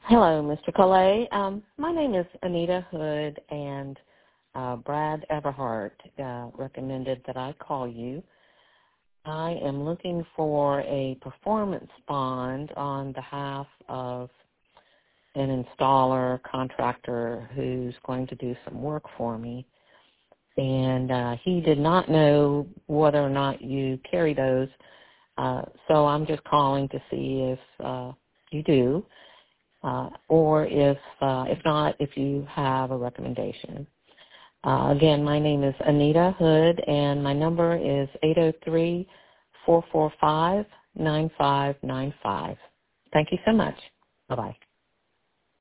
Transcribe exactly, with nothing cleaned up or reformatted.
Hello, Mister Calais. Um, my name is Anita Hood, and uh, Brad Everhart uh, recommended that I call you. I am looking for a performance bond on behalf of an installer contractor who's going to do some work for me. And uh, he did not know whether or not you carry those, uh, so I'm just calling to see if uh, you do. Uh, or if uh, if not, if you have a recommendation. Uh, again, my name is Anita Hood, and my number is eight oh three, four four five, nine five nine five. Thank you so much. Bye-bye.